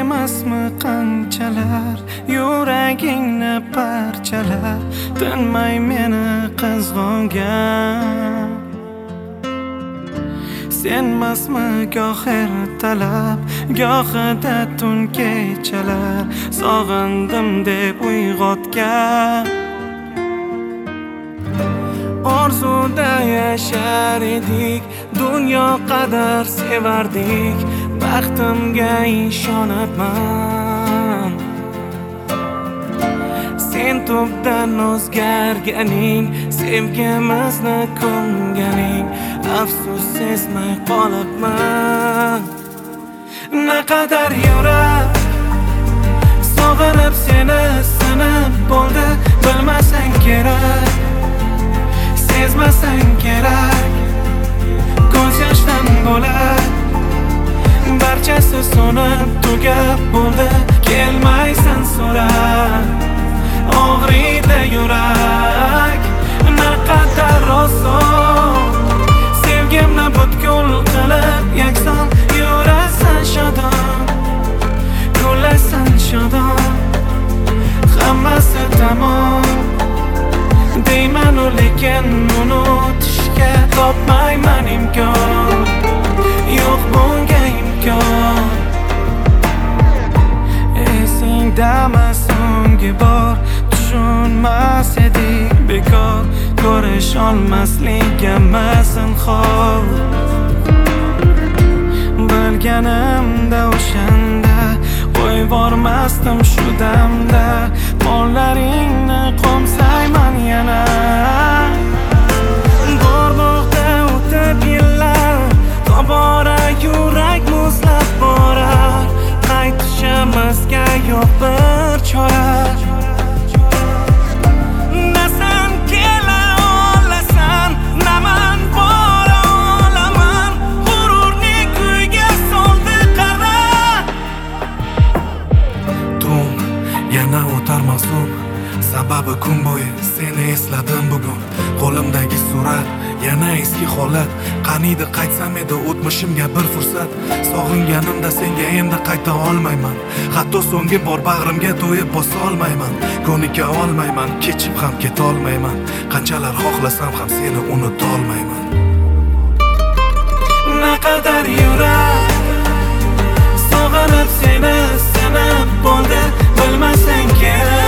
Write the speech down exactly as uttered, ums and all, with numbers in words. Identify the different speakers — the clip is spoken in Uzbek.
Speaker 1: emasmi qanchalar yuragingni parchalar tinmay meni qizg'ongan. Senmasmi goh ertalab gohida tun kechalar sog'indim deb uyg'otgan. Orzuda yashar edik, dunyo qadar sevardik, baxtimga ishonibman. Sen tubdan o'zgarganing, sevgimizni ko'nganing, afsus sezmay qolibman. Naqadar yurak sog'inib seni sinib bo'ldi, bilmasang kerak, sezmasang kerak, ko'z yoshdan bo'lar, barchasi so'nib tugab bo'ldi, kelmaysan so'rab, og'riydi yurak. Naqadar oson sevgimni butkul qilib yakson yurasan shodon, kulasan shodon, hammasi tamom deymanu lekin unutishga topmayman imkon, yo'q bunga imkon. Esingdami so'nggi bor tushunmas edik, bekor ko'rish olmasligimni zinhor. Bilganimda o'shanda qo'yvormasdim shu damda, qo'llaringni qo'msayman yana. Go'rboqda o'tib yillar, tobora yurak muzlab borar, qaytishimizga yo'q bir chora. Sababi kun bo'yi seni esladim bugun. Qo'limdagi surat yana eski holat, qaniydi qaytsam edi o'tmishimga bir fursat. Sog'inganimda senga endi qayta olmayman, hatto so'nggi bor bag'rimga to'yib bosa olmayman. Ko'nika olmayman, kechib ham keta olmayman, qanchalar xohlasam ham seni unuta olmayman. Naqadar yurak sog'inib seni sinib bo'ldi, bilmasang kerak,